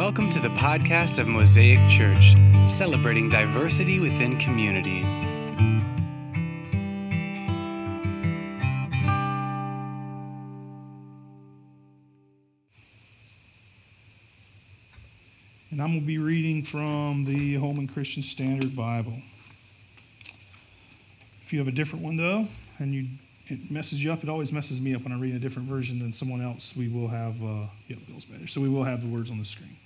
Welcome to the podcast of Mosaic Church, celebrating diversity within community. And I'm going to be reading from the Holman Christian Standard Bible. If you have a different one, though, and it messes you up, it always messes me up when I read a different version than someone else, we will have, Bill's better, so we will have the words on the screen.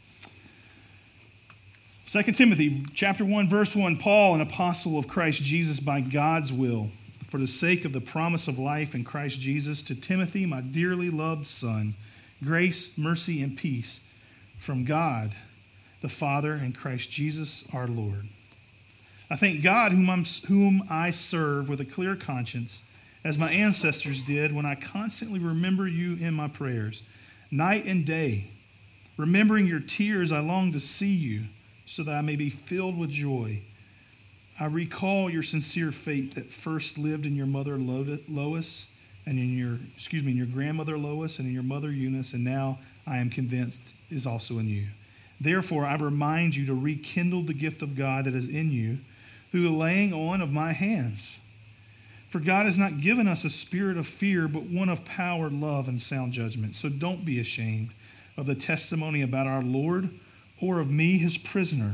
2 Timothy chapter 1, verse 1, Paul, an apostle of Christ Jesus by God's will, for the sake of the promise of life in Christ Jesus, to Timothy, my dearly loved son, grace, mercy, and peace from God, the Father, and Christ Jesus our Lord. I thank God whom I serve with a clear conscience, as my ancestors did, when I constantly remember you in my prayers. Night and day, remembering your tears, I long to see you, so that I may be filled with joy. I recall your sincere faith that first lived in your mother Lois, and in your grandmother Lois, and in your mother Eunice, and now I am convinced is also in you. Therefore, I remind you to rekindle the gift of God that is in you through the laying on of my hands. For God has not given us a spirit of fear, but one of power, love, and sound judgment. So don't be ashamed of the testimony about our Lord or of me, his prisoner.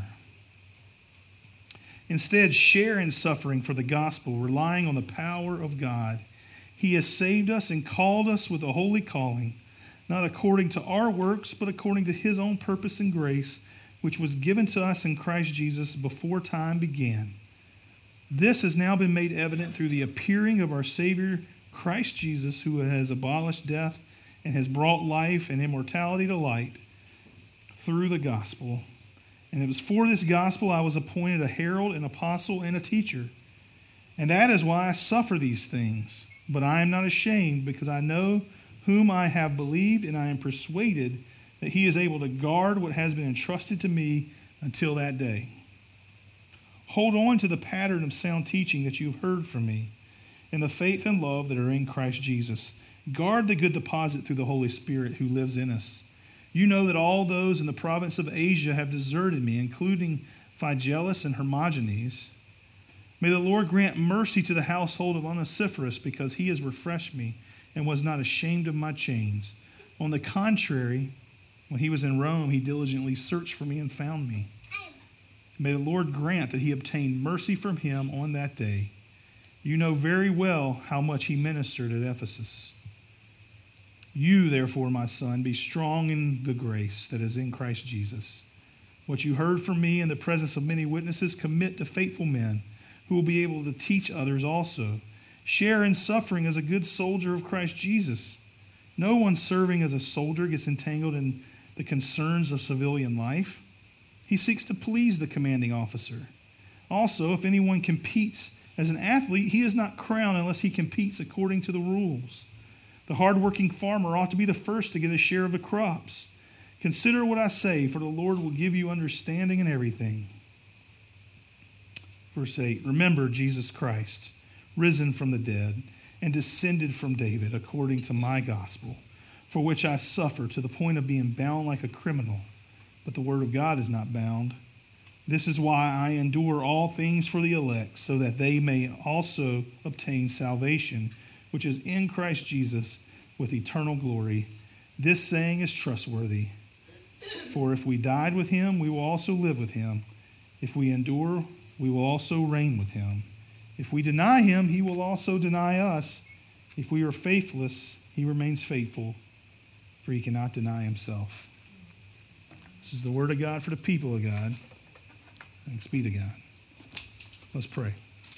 Instead, share in suffering for the gospel, relying on the power of God. He has saved us and called us with a holy calling, not according to our works, but according to his own purpose and grace, which was given to us in Christ Jesus before time began. This has now been made evident through the appearing of our Savior, Christ Jesus, who has abolished death and has brought life and immortality to light through the gospel. And it was for this gospel I was appointed a herald, an apostle, and a teacher. And that is why I suffer these things. But I am not ashamed, because I know whom I have believed, and I am persuaded that he is able to guard what has been entrusted to me until that day. Hold on to the pattern of sound teaching that you have heard from me, and the faith and love that are in Christ Jesus. Guard the good deposit through the Holy Spirit who lives in us. You know that all those in the province of Asia have deserted me, including Phygelus and Hermogenes. May the Lord grant mercy to the household of Onesiphorus, because he has refreshed me and was not ashamed of my chains. On the contrary, when he was in Rome, he diligently searched for me and found me. May the Lord grant that he obtained mercy from him on that day. You know very well how much he ministered at Ephesus. You, therefore, my son, be strong in the grace that is in Christ Jesus. What you heard from me in the presence of many witnesses, commit to faithful men who will be able to teach others also. Share in suffering as a good soldier of Christ Jesus. No one serving as a soldier gets entangled in the concerns of civilian life. He seeks to please the commanding officer. Also, if anyone competes as an athlete, he is not crowned unless he competes according to the rules. The hardworking farmer ought to be the first to get a share of the crops. Consider what I say, for the Lord will give you understanding in everything. Verse 8, remember Jesus Christ, risen from the dead, and descended from David according to my gospel, for which I suffer to the point of being bound like a criminal. But the word of God is not bound. This is why I endure all things for the elect, so that they may also obtain salvation, which is in Christ Jesus with eternal glory. This saying is trustworthy. For if we died with him, we will also live with him. If we endure, we will also reign with him. If we deny him, he will also deny us. If we are faithless, he remains faithful, for he cannot deny himself. This is the word of God for the people of God. Thanks be to God. Let's pray.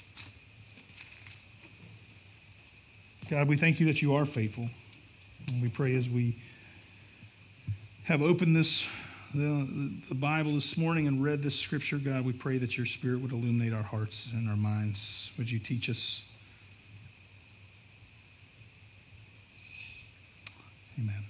God, we thank you that you are faithful. And we pray as we have opened the Bible this morning and read this scripture, God, we pray that your Spirit would illuminate our hearts and our minds. Would you teach us? Amen.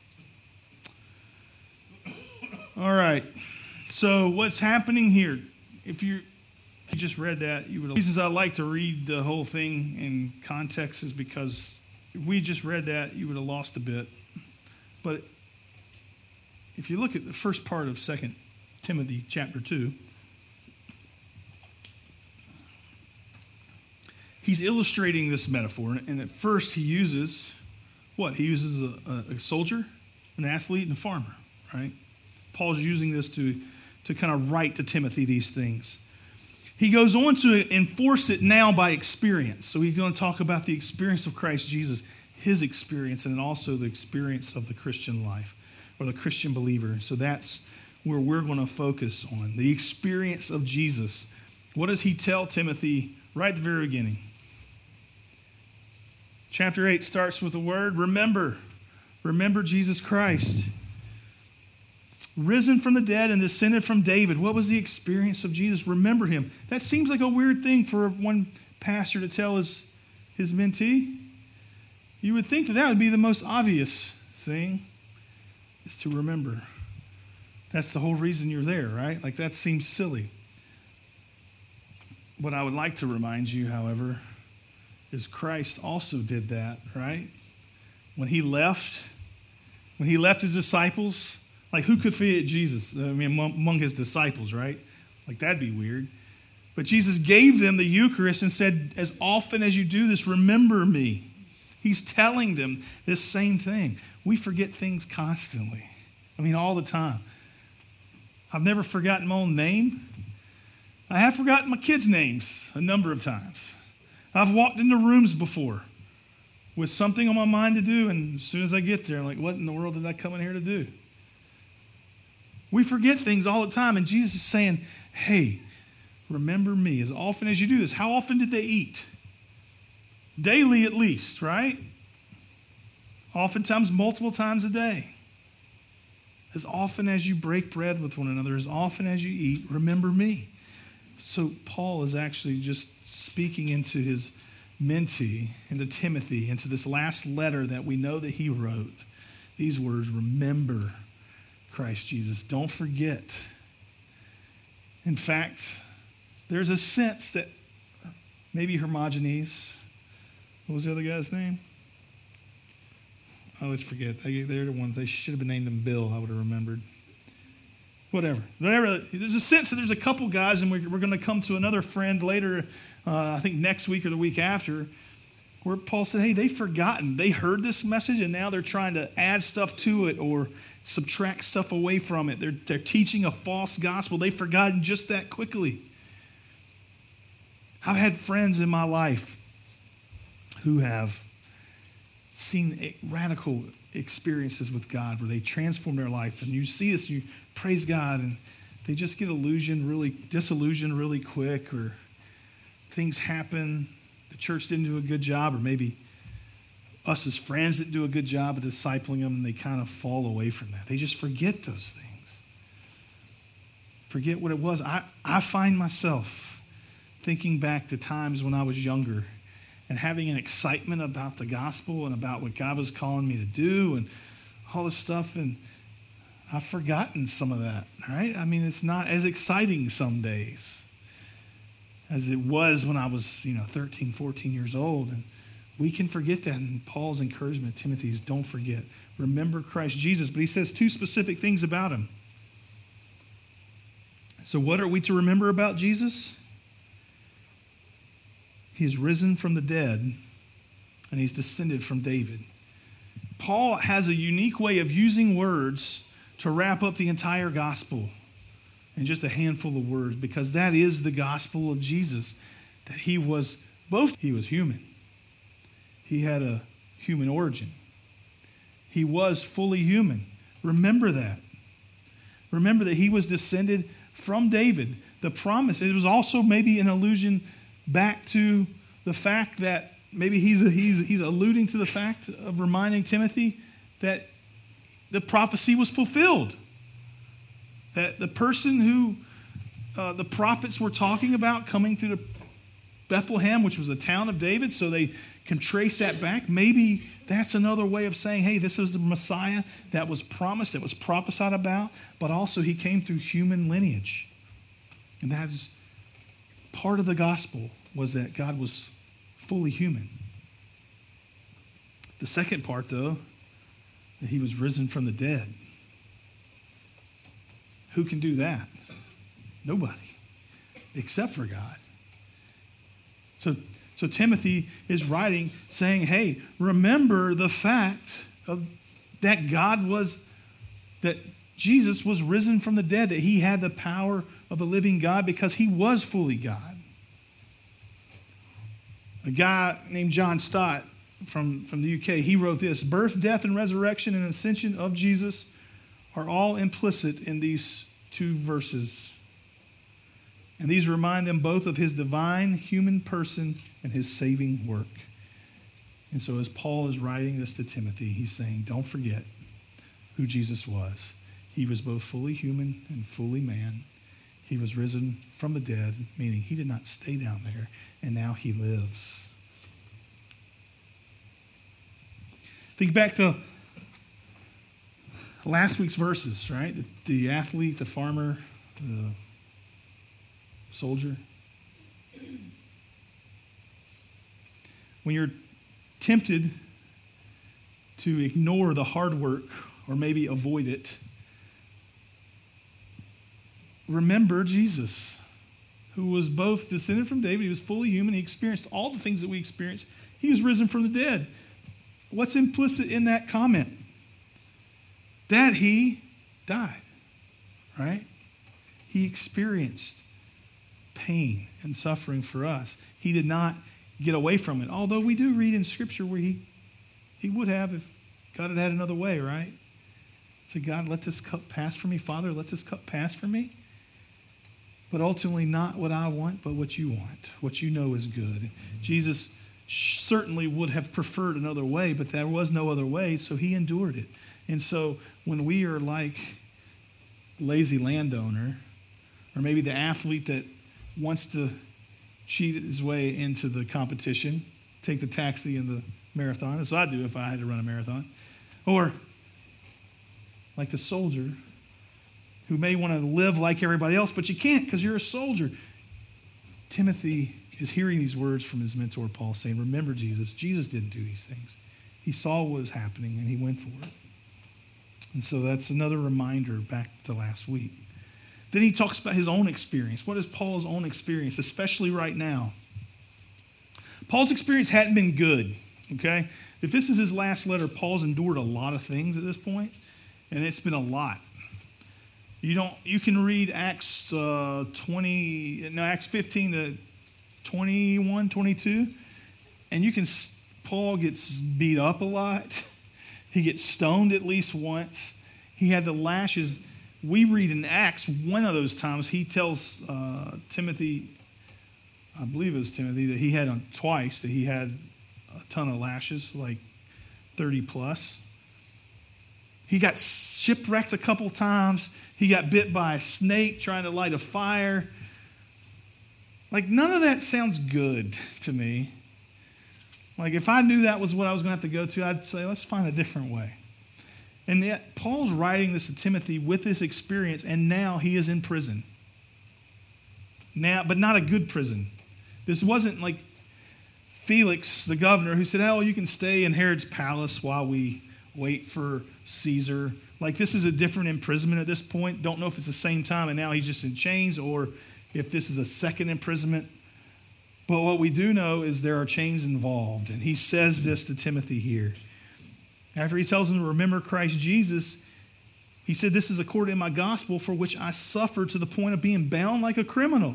All right. So what's happening here? If you just read that, you would. The reasons I like to read the whole thing in context is because if we just read that, you would have lost a bit. But if you look at the first part of 2 Timothy chapter 2, he's illustrating this metaphor. And at first he uses what? He uses a soldier, an athlete, and a farmer, right? Paul's using this to kind of write to Timothy these things. He goes on to enforce it now by experience. So he's going to talk about the experience of Christ Jesus, his experience, and also the experience of the Christian life or the Christian believer. So that's where we're going to focus on, the experience of Jesus. What does he tell Timothy right at the very beginning? Chapter 8 starts with the word, remember. Remember Jesus Christ. Risen from the dead and descended from David. What was the experience of Jesus? Remember him. That seems like a weird thing for one pastor to tell his mentee. You would think that would be the most obvious thing, is to remember. That's the whole reason you're there, right? Like that seems silly. What I would like to remind you, however, is Christ also did that, right? When he left his disciples, like who could forget Jesus? I mean, among his disciples, right? Like that'd be weird. But Jesus gave them the Eucharist and said, as often as you do this, remember me. He's telling them this same thing. We forget things constantly. I mean, all the time. I've never forgotten my own name. I have forgotten my kids' names a number of times. I've walked into rooms before with something on my mind to do, and as soon as I get there, I'm like, what in the world did I come in here to do? We forget things all the time, and Jesus is saying, hey, remember me as often as you do this. How often did they eat? Daily at least, right? Oftentimes, multiple times a day. As often as you break bread with one another, as often as you eat, remember me. So Paul is actually just speaking into his mentee, into Timothy, into this last letter that we know that he wrote. These words, remember Christ Jesus. Don't forget. In fact, there's a sense that maybe Hermogenes, what was the other guy's name? I always forget. They're the ones. They should have been named him Bill. I would have remembered. Whatever. There's a sense that there's a couple guys, and we're going to come to another friend later, I think next week or the week after, where Paul said, hey, they've forgotten. They heard this message, and now they're trying to add stuff to it or subtract stuff away from it. They're teaching a false gospel. They've forgotten just that quickly. I've had friends in my life who have seen radical experiences with God where they transform their life, and you see this, you praise God, and they just get disillusioned really quick, or things happen. The church didn't do a good job, or maybe us as friends didn't do a good job of discipling them, and they kind of fall away from that. They just forget those things. Forget what it was. I find myself thinking back to times when I was younger and having an excitement about the gospel and about what God was calling me to do and all this stuff, and I've forgotten some of that, right? I mean, it's not as exciting some days as it was when I was, 13, 14 years old, and we can forget that, and Paul's encouragement to Timothy is don't forget. Remember Christ Jesus, but he says two specific things about him. So what are we to remember about Jesus? He is risen from the dead, and he's descended from David. Paul has a unique way of using words to wrap up the entire gospel in just a handful of words, because that is the gospel of Jesus, that he was human. He had a human origin. He was fully human. Remember that. Remember that he was descended from David. The promise, it was also maybe an allusion back to the fact that maybe he's alluding to the fact of reminding Timothy that the prophecy was fulfilled. That the person who the prophets were talking about coming through the Bethlehem, which was the town of David, so they can trace that back. Maybe that's another way of saying, hey, this is the Messiah that was promised, that was prophesied about, but also he came through human lineage. And that is part of the gospel, was that God was fully human. The second part, though, that he was risen from the dead. Who can do that? Nobody, except for God. So Timothy is writing saying, hey, remember the fact that that Jesus was risen from the dead, that he had the power of the living God because he was fully God. A guy named John Stott from the UK, he wrote this: birth, death, and resurrection and ascension of Jesus are all implicit in these two verses. And these remind them both of his divine human person and his saving work. And so as Paul is writing this to Timothy, he's saying, don't forget who Jesus was. He was both fully human and fully man. He was risen from the dead, meaning he did not stay down there, and now he lives. Think back to last week's verses, right? The athlete, the farmer, the soldier. When you're tempted to ignore the hard work or maybe avoid it, remember Jesus, who was both descended from David. He was fully human. He experienced all the things that we experience. He was risen from the dead. What's implicit in that comment? That he died, right? He experienced pain and suffering for us. He did not get away from it. Although we do read in Scripture where he would have if God had had another way, right? Say, God, let this cup pass from me. Father, let this cup pass from me. But ultimately not what I want, but what you want, what you know is good. Jesus certainly would have preferred another way, but there was no other way, so he endured it. And so when we are like lazy landowner, or maybe the athlete that wants to cheat his way into the competition, take the taxi in the marathon, as I do if I had to run a marathon, or like the soldier who may want to live like everybody else, but you can't because you're a soldier. Timothy is hearing these words from his mentor, Paul, saying, remember Jesus. Jesus didn't do these things. He saw what was happening and he went for it. And so that's another reminder back to last week. Then he talks about his own experience. What is Paul's own experience, especially right now? Paul's experience hadn't been good, okay? If this is his last letter, Paul's endured a lot of things at this point, and it's been a lot. You can read Acts 15 to 21, 22, and Paul gets beat up a lot. He gets stoned at least once. He had the lashes. We read in Acts, one of those times, he tells Timothy, I believe it was Timothy, that he had twice, that he had a ton of lashes, like 30 plus. He got shipwrecked a couple times. He got bit by a snake trying to light a fire. Like, none of that sounds good to me. Like, if I knew that was what I was going to have to go to, I'd say, let's find a different way. And yet, Paul's writing this to Timothy with this experience, and now he is in prison. Now, but not a good prison. This wasn't like Felix, the governor, who said, oh, you can stay in Herod's palace while we wait for Caesar. Like, this is a different imprisonment at this point. Don't know if it's the same time and now he's just in chains or if this is a second imprisonment. But what we do know is there are chains involved. And he says this to Timothy here. After he tells him to remember Christ Jesus, he said, this is according to my gospel for which I suffer to the point of being bound like a criminal.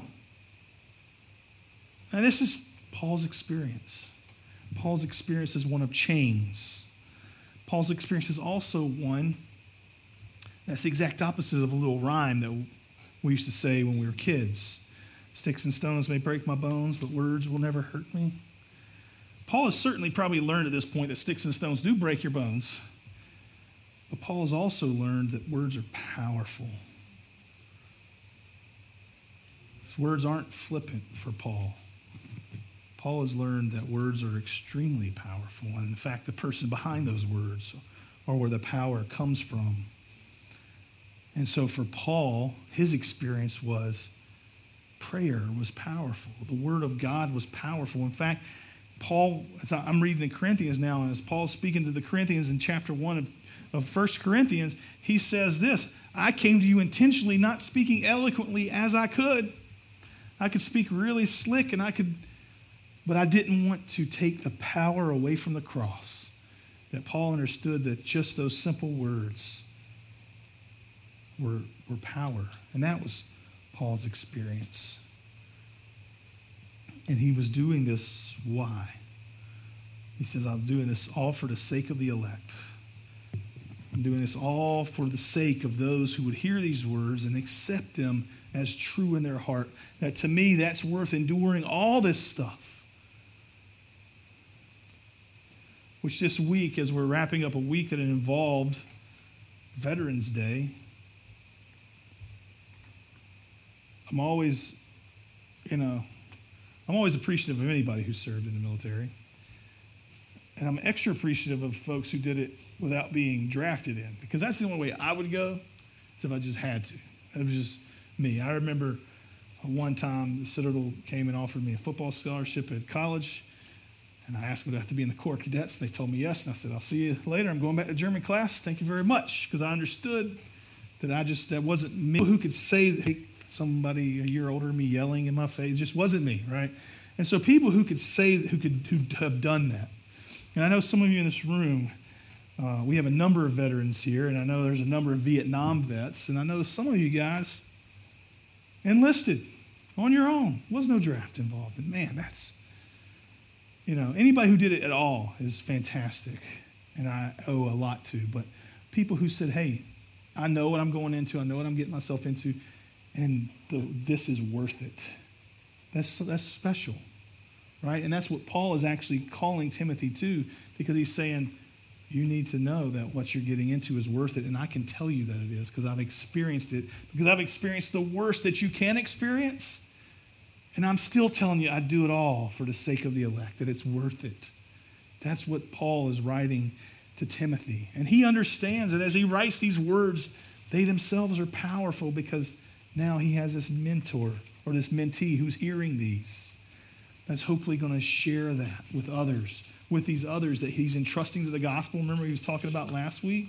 Now, this is Paul's experience. Paul's experience is one of chains. Paul's experience is also one that's the exact opposite of a little rhyme that we used to say when we were kids. Sticks and stones may break my bones, but words will never hurt me. Paul has certainly probably learned at this point that sticks and stones do break your bones. But Paul has also learned that words are powerful. Words aren't flippant for Paul. Paul has learned that words are extremely powerful. And in fact, the person behind those words or where the power comes from. And so for Paul, his experience was prayer was powerful. The word of God was powerful. In fact, Paul, as I'm reading the Corinthians now, and as Paul's speaking to the Corinthians in chapter 1 of 1 Corinthians, he says this, I came to you intentionally not speaking eloquently as I could. I could speak really slick but I didn't want to take the power away from the cross. That Paul understood that just those simple words were power. And that was Paul's experience. And he was doing this, why? He says, I'm doing this all for the sake of the elect. I'm doing this all for the sake of those who would hear these words and accept them as true in their heart. That to me, that's worth enduring all this stuff. Which this week, as we're wrapping up a week that involved Veterans Day, I'm always appreciative of anybody who served in the military. And I'm extra appreciative of folks who did it without being drafted in. Because that's the only way I would go, is if I just had to. It was just me. I remember one time the Citadel came and offered me a football scholarship at college. And I asked them to have to be in the Corps of Cadets. They told me yes. And I said, I'll see you later. I'm going back to German class. Thank you very much. Because I understood that that wasn't me. Who could say somebody a year older than me yelling in my face? It just wasn't me, right? And so people who could have done that. And I know some of you in this room, we have a number of veterans here. And I know there's a number of Vietnam vets. And I know some of you guys enlisted on your own. There was no draft involved. And man, that's... anybody who did it at all is fantastic, and I owe a lot to. But people who said, hey, I know what I'm going into, I know what I'm getting myself into, and this is worth it. That's special, right? And that's what Paul is actually calling Timothy to, because he's saying, you need to know that what you're getting into is worth it, and I can tell you that it is because I've experienced it, because I've experienced the worst that you can experience. And I'm still telling you, I do it all for the sake of the elect, that it's worth it. That's what Paul is writing to Timothy. And he understands that as he writes these words, they themselves are powerful because now he has this mentor or this mentee who's hearing these. That's hopefully going to share that with others, with these others that he's entrusting to the gospel. Remember he was talking about last week?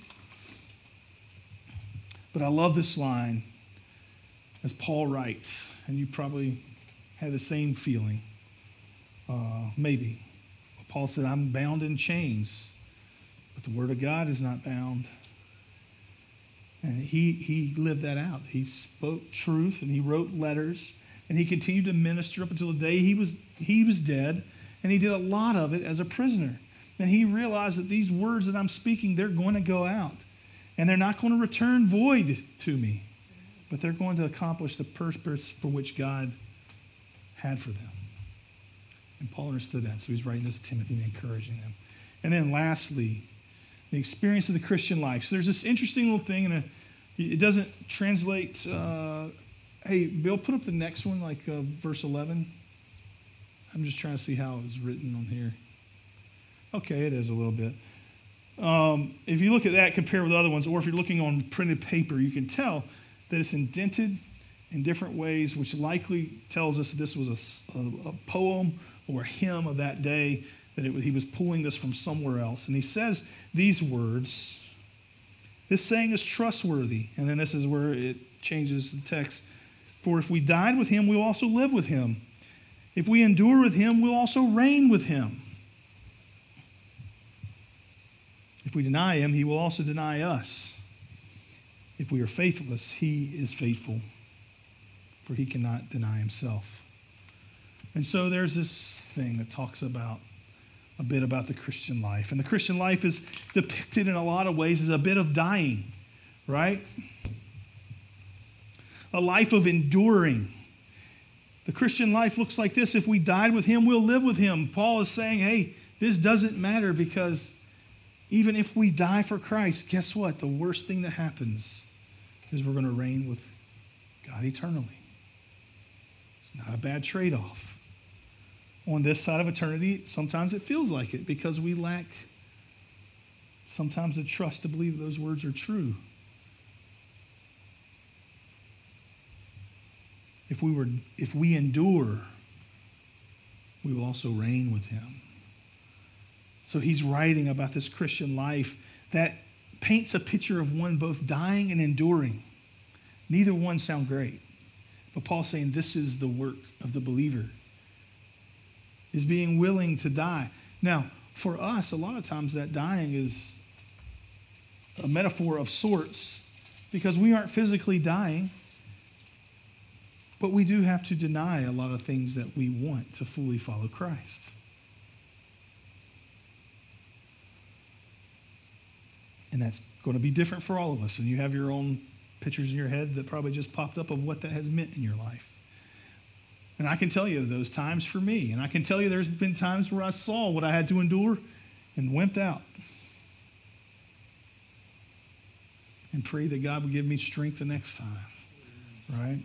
But I love this line as Paul writes, and you probably had the same feeling, maybe. Paul said, I'm bound in chains, but the word of God is not bound. And he lived that out. He spoke truth, and he wrote letters, and he continued to minister up until the day he was dead, and he did a lot of it as a prisoner. And he realized that these words that I'm speaking, they're going to go out, and they're not going to return void to me, but they're going to accomplish the purpose for which God had for them. And Paul understood that, so he's writing this to Timothy and encouraging him. And then lastly, the experience of the Christian life. So there's this interesting little thing, and it doesn't translate. Hey, Bill, put up the next one, like verse 11. I'm just trying to see how it's written on here. Okay, it is a little bit. If you look at that, compare with other ones, or if you're looking on printed paper, you can tell that it's indented in different ways, which likely tells us this was a poem or a hymn of that day, that he was pulling this from somewhere else. And he says these words, this saying is trustworthy. And then this is where it changes the text. For if we died with him, we'll also live with him. If we endure with him, we'll also reign with him. If we deny him, he will also deny us. If we are faithless, he is faithful, for he cannot deny himself. And so there's this thing that talks about a bit about the Christian life. And the Christian life is depicted in a lot of ways as a bit of dying, right? A life of enduring. The Christian life looks like this. If we died with him, we'll live with him. Paul is saying, hey, this doesn't matter, because even if we die for Christ, guess what? The worst thing that happens is we're going to reign with God eternally. It's not a bad trade-off. On this side of eternity, sometimes it feels like it because we lack sometimes the trust to believe those words are true. If we endure, we will also reign with him. So he's writing about this Christian life that paints a picture of one both dying and enduring. Neither one sound great. But Paul's saying this is the work of the believer, is being willing to die. Now, for us, a lot of times that dying is a metaphor of sorts because we aren't physically dying, but we do have to deny a lot of things that we want to fully follow Christ. And that's going to be different for all of us. And you have your own pictures in your head that probably just popped up of what that has meant in your life. And I can tell you those times for me. And I can tell you there's been times where I saw what I had to endure and wimped out. And pray that God would give me strength the next time. Right?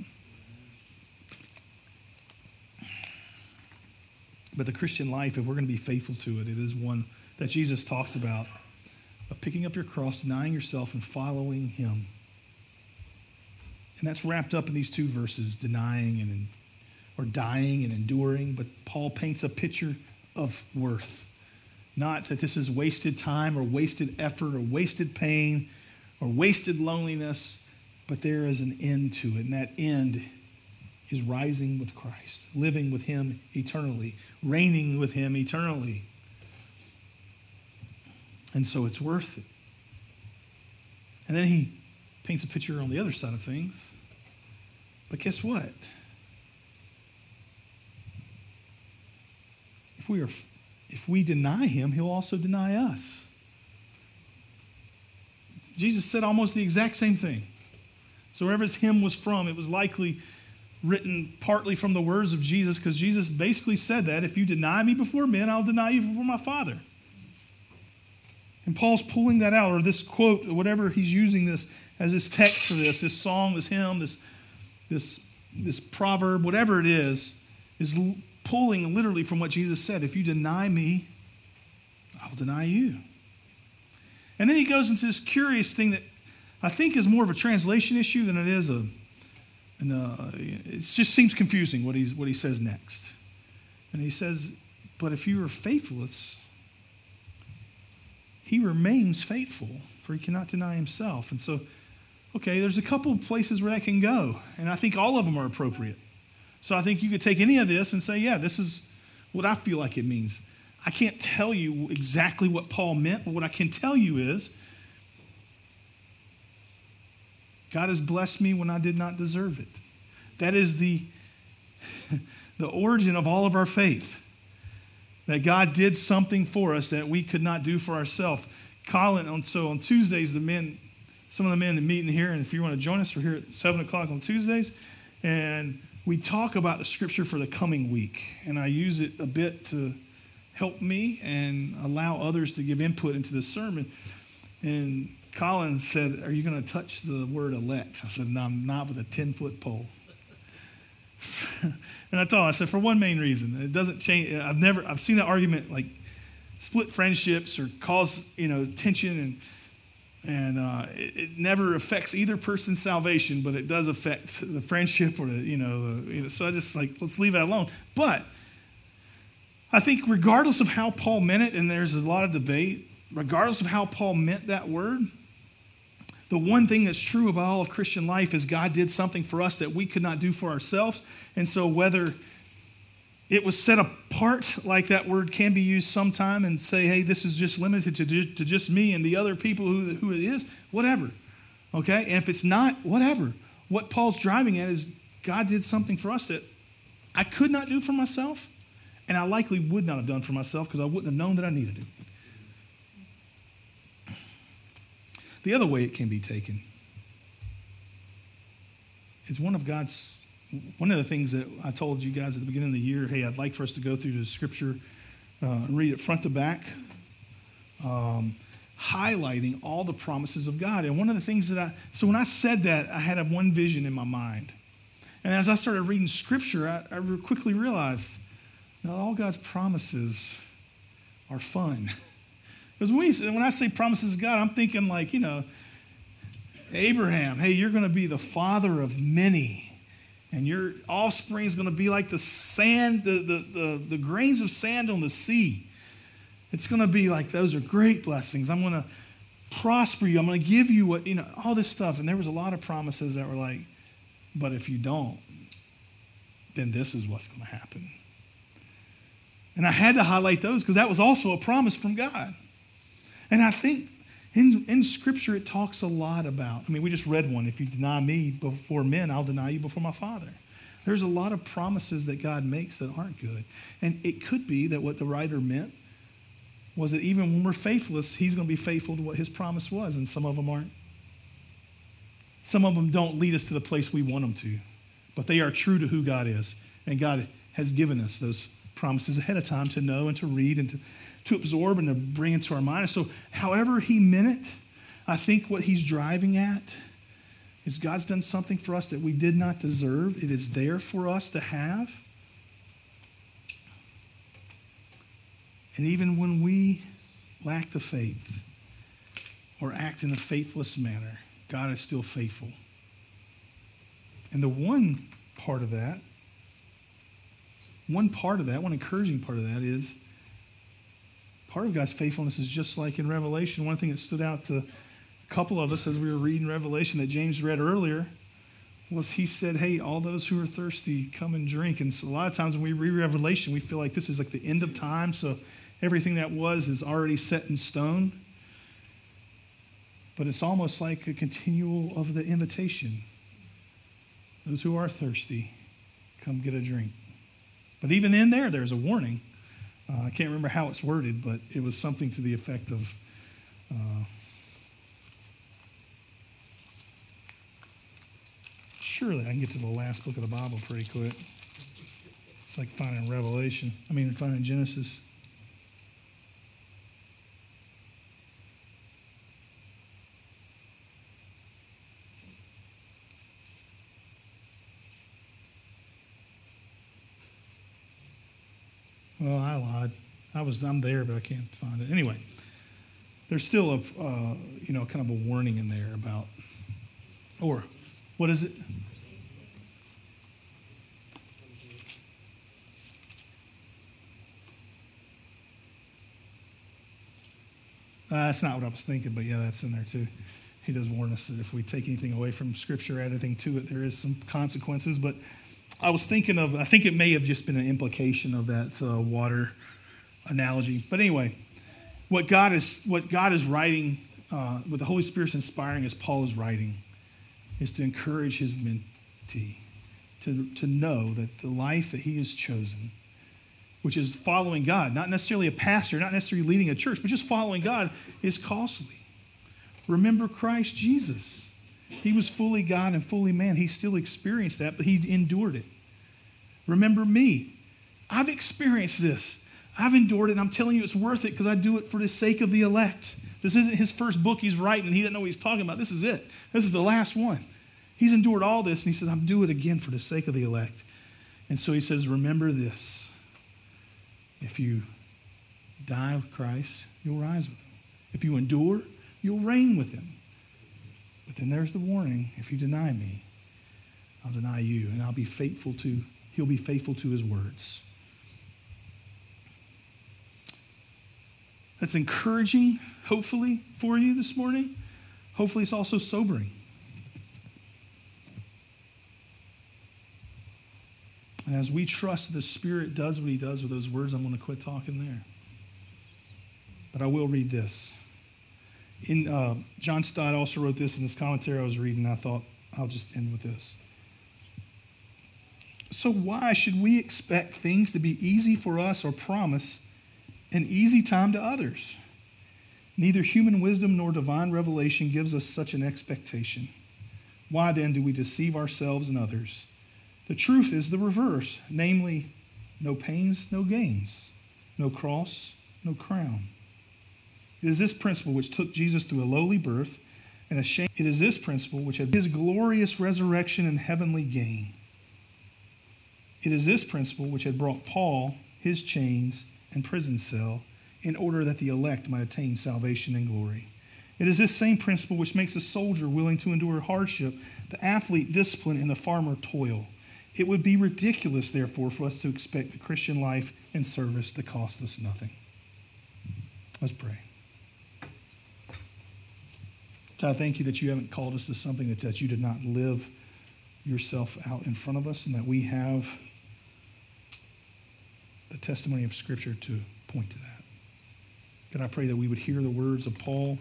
But the Christian life, if we're going to be faithful to it, it is one that Jesus talks about, of picking up your cross, denying yourself, and following him. And that's wrapped up in these two verses, denying or dying and enduring. But Paul paints a picture of worth. Not that this is wasted time or wasted effort or wasted pain or wasted loneliness, but there is an end to it. And that end is rising with Christ, living with him eternally, reigning with him eternally. And so it's worth it. And then he paints a picture on the other side of things. But guess what? If we deny him, he'll also deny us. Jesus said almost the exact same thing. So wherever his hymn was from, it was likely written partly from the words of Jesus, because Jesus basically said that if you deny me before men, I'll deny you before my Father. And Paul's pulling that out, or this quote, or whatever he's using this as his text for this song, this hymn, this proverb, whatever it is pulling literally from what Jesus said. If you deny me, I will deny you. And then he goes into this curious thing that I think is more of a translation issue than it is it just seems confusing what he says next. And he says, but if you are faithless, he remains faithful, for he cannot deny himself. And so, okay, there's a couple of places where that can go, and I think all of them are appropriate. So I think you could take any of this and say, yeah, this is what I feel like it means. I can't tell you exactly what Paul meant, but what I can tell you is God has blessed me when I did not deserve it. That is the origin of all of our faith. That God did something for us that we could not do for ourselves. Colin, so on Tuesdays, some of the men that meet in here, and if you want to join us, we're here at 7 o'clock on Tuesdays, and we talk about the scripture for the coming week. And I use it a bit to help me and allow others to give input into the sermon. And Colin said, are you going to touch the word elect? I said, no, I'm not, with a 10-foot pole. And I told him, I said, for one main reason, it doesn't change. I've seen that argument like split friendships or cause, tension, and it never affects either person's salvation, but it does affect the friendship or so I just let's leave that alone. But I think regardless of how Paul meant it, and there's a lot of debate, regardless of how Paul meant that word, the one thing that's true about all of Christian life is God did something for us that we could not do for ourselves. And so whether it was set apart, like that word can be used sometime, and say, hey, this is just limited to just me and the other people who it is, whatever. Okay? And if it's not, whatever. What Paul's driving at is God did something for us that I could not do for myself, and I likely would not have done for myself because I wouldn't have known that I needed it. The other way it can be taken is one of the things that I told you guys at the beginning of the year, hey, I'd like for us to go through the scripture and read it front to back, highlighting all the promises of God. And one of the things so when I said that, I had one vision in my mind. And as I started reading scripture, I quickly realized, not all God's promises are fun. Because when I say promises of God, I'm thinking like, Abraham, hey, you're going to be the father of many. And your offspring is going to be like the sand, the grains of sand on the sea. It's going to be like, those are great blessings. I'm going to prosper you. I'm going to give you what, all this stuff. And there was a lot of promises that were like, but if you don't, then this is what's going to happen. And I had to highlight those because that was also a promise from God. And I think in Scripture it talks a lot about, we just read one, if you deny me before men, I'll deny you before my Father. There's a lot of promises that God makes that aren't good. And it could be that what the writer meant was that even when we're faithless, he's going to be faithful to what his promise was, and some of them aren't. Some of them don't lead us to the place we want them to, but they are true to who God is. And God has given us those promises ahead of time to know and to read and to absorb and to bring into our mind. So however he meant it, I think what he's driving at is God's done something for us that we did not deserve. It is there for us to have. And even when we lack the faith or act in a faithless manner, God is still faithful. And the one encouraging part of that is part of God's faithfulness is just like in Revelation. One thing that stood out to a couple of us as we were reading Revelation that James read earlier was he said, hey, all those who are thirsty, come and drink. And so a lot of times when we read Revelation, we feel like this is like the end of time, so everything that was is already set in stone. But it's almost like a continual of the invitation. Those who are thirsty, come get a drink. But even in there's a warning. I can't remember how it's worded, but it was something to the effect of, surely I can get to the last book of the Bible pretty quick. It's like finding finding Genesis. Well, I lied. I'm there, but I can't find it. Anyway, there's still a kind of a warning in there about, or what is it? That's not what I was thinking, but yeah, that's in there too. He does warn us that if we take anything away from Scripture, add anything to it, there is some consequences. But I think it may have just been an implication of that water analogy. But anyway, what God is writing, what the Holy Spirit's inspiring as Paul is writing, is to encourage his mentee to know that the life that he has chosen, which is following God, not necessarily a pastor, not necessarily leading a church, but just following God, is costly. Remember Christ Jesus. He was fully God and fully man. He still experienced that, but he endured it. Remember me. I've experienced this. I've endured it, and I'm telling you it's worth it because I do it for the sake of the elect. This isn't his first book he's writing, and he doesn't know what he's talking about. This is it. This is the last one. He's endured all this, and he says, I'll do it again for the sake of the elect. And so he says, remember this. If you die with Christ, you'll rise with him. If you endure, you'll reign with him. But then there's the warning. If you deny me, I'll deny you, and he'll be faithful to his words. That's encouraging, hopefully, for you this morning. Hopefully it's also sobering. And as we trust the Spirit does what he does with those words, I'm going to quit talking there. But I will read this. John Stott also wrote this in this commentary I was reading. I thought I'll just end with this. So why should we expect things to be easy for us or promise an easy time to others? Neither human wisdom nor divine revelation gives us such an expectation. Why then do we deceive ourselves and others? The truth is the reverse, namely, no pains, no gains, no cross, no crown. It is this principle which took Jesus through a lowly birth and a shame. It is this principle which had his glorious resurrection and heavenly gain. It is this principle which had brought Paul his chains and prison cell in order that the elect might attain salvation and glory. It is this same principle which makes a soldier willing to endure hardship, the athlete discipline, and the farmer toil. It would be ridiculous, therefore, for us to expect the Christian life and service to cost us nothing. Let's pray. God, thank you that you haven't called us to something that you did not live yourself out in front of us, and that we have the testimony of Scripture to point to that. God, I pray that we would hear the words of Paul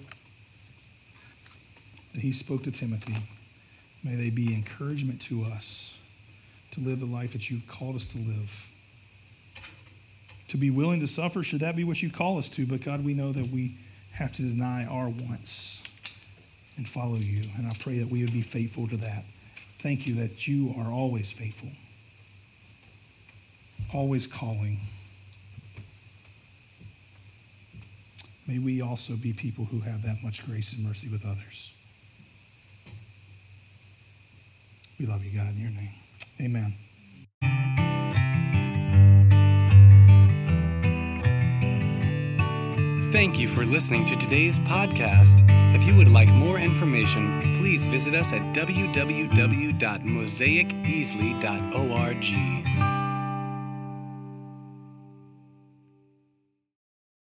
that he spoke to Timothy. May they be encouragement to us to live the life that you've called us to live. To be willing to suffer, should that be what you call us to? But God, we know that we have to deny our wants and follow you. And I pray that we would be faithful to that. Thank you that you are always faithful, always calling. May we also be people who have that much grace and mercy with others. We love you, God, in your name. Amen. Thank you for listening to today's podcast. If you would like more information, please visit us at www.mosaiceasley.org.